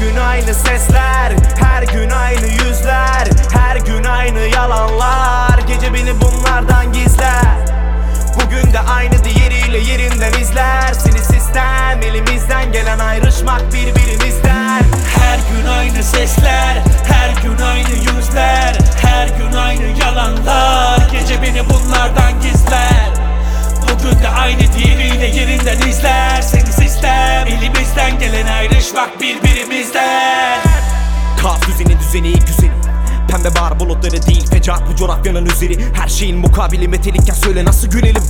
gün aynı sesler, her gün aynı yüzler, her gün aynı yalanlar. Gece beni bunlardan gizler. Bugün de aynı diğeriyle yerinden izler. Seni sistem, elimizden gelen ayrışmak birbirimizden. Her gün aynı sesler, her gün aynı yüzler, her gün aynı yalanlar. Gece beni bunlardan gizler. Bugün de aynı diğeriyle yerinden izler. Seni sistem, elimizden gelen ayrışmak birbirimizden. Kaos düzeni güzeli. Pembe bahar bulutları değil fecaat bu coğrafyanın üzeri. Her şeyin mukabili metelikken söyle nasıl gülelim.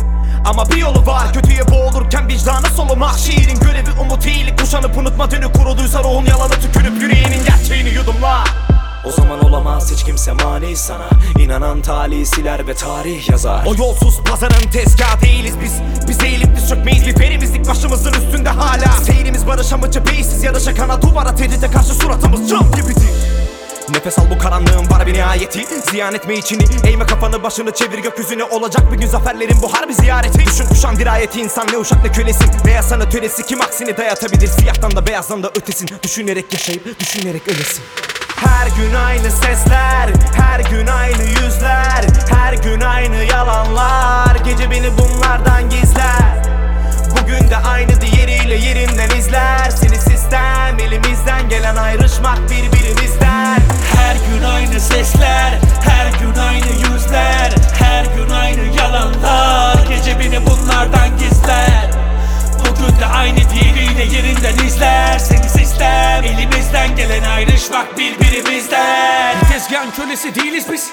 Ama bir yolu var, kötüye boğulurken vicdanı solumak. Şiirin görevi umut iyilik, kuşanıp unutma dönü kuruduysa ruhun yalanı tükürüp yüreğinin gerçeğini yudumla. O zaman olamaz hiç kimse mani sana. İnanan talih siler ve tarih yazar. O yolsuz pazarın tezgahı değiliz biz. Biz eğilip diz çökmeyiz, bir perimizlik başımızın üstünde hala. Seyrimiz barış amacı beysiz yarışa kana duvara tehdide karşı suratımız cam gibidir. Nefes al bu karanlığın var bir nihayeti. Ziyan etme içini, eğme kafanı başını çevir gökyüzüne. Olacak bir gün zaferlerin bu harbi ziyareti. Düşün kuşan dirayeti, insan ne uşak ne kölesin. Beyaz sana töresi kim aksini dayatabilir. Siyahtan da beyazdan da ötesin. Düşünerek yaşayıp düşünerek ölesin. Her gün aynı sesler, her gün aynı yüzler, her gün aynı yalanlar. Gece beni bunlardan gizler. Bugün de aynı diğeriyle yerinden izler. Seni sistem, elimizden gelen ayrışmak birbirimizden. Her gün aynı sesler, her gün aynı yüzler, her gün aynı yalanlar. Gece beni bunlardan gizler. Bugün de aynı diğeriyle yerinden izler. Seni sistem, elimizden gelen ayrışmak birbirimizden. Bir tezgahın kölesi değiliz biz,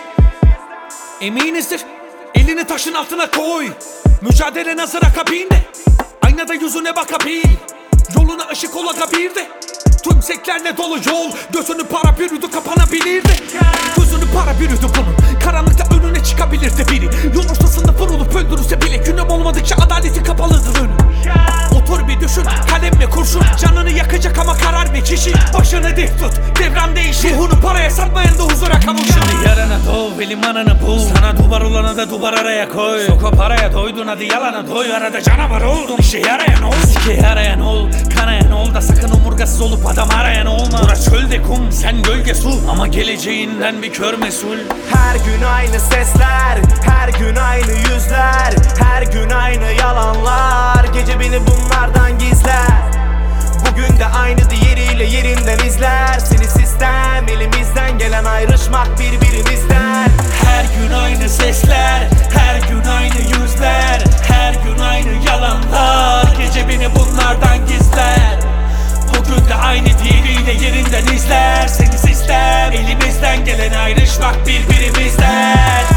eminizdir. Elini taşın altına koy. Mücadele nazır akabinde. Aynada yüzüne bakabil. Yoluna ışık olabilirdi. Tümseklerle dolu yol. Gözünü para bürüdü kapanabilirdi. Gözünü para bürüdü bunun. Karanlıkta önüne çıkabilirdi biri. Yol ortasında vurulup öldürürse bile günüm olmadıkça adaleti kapalıdır önü. Otur bir düşün, kalemle kurşun. Canını yakacak ama karar bir kişi. Başını dik tut, devran değişir. Ruhunu paraya satmayan da huzura kavuşur. Şimdi yarına dov ve limanını bul. Sana duvar olana da duvar araya koy. Soko paraya doydun hadi yalana doy. Arada canavar oldun, işe yarayan ol. Sike yarayan ol, kanayan ol da sakın omurgasız olup adam arayan olma. Burası çölde kum, sen gölge su. Ama geleceğinden bir kör mesul. Her gün aynı sesler, her gün aynı yüzler, her gün aynı yalanlar. Gece beni bunlardan gizler. Bugün de aynı diğeriyle yerinden izler. Seni sistem, elimizden gelen ayrışmak birbirimizden. Her gün aynı sesler, her gün aynı yüzler, her gün aynı yalanlar. Gece beni bunlardan gizler. Bugün de aynı diğeriyle yerinden izler. Seni sistem, elimizden gelen ayrışmak birbirimizden.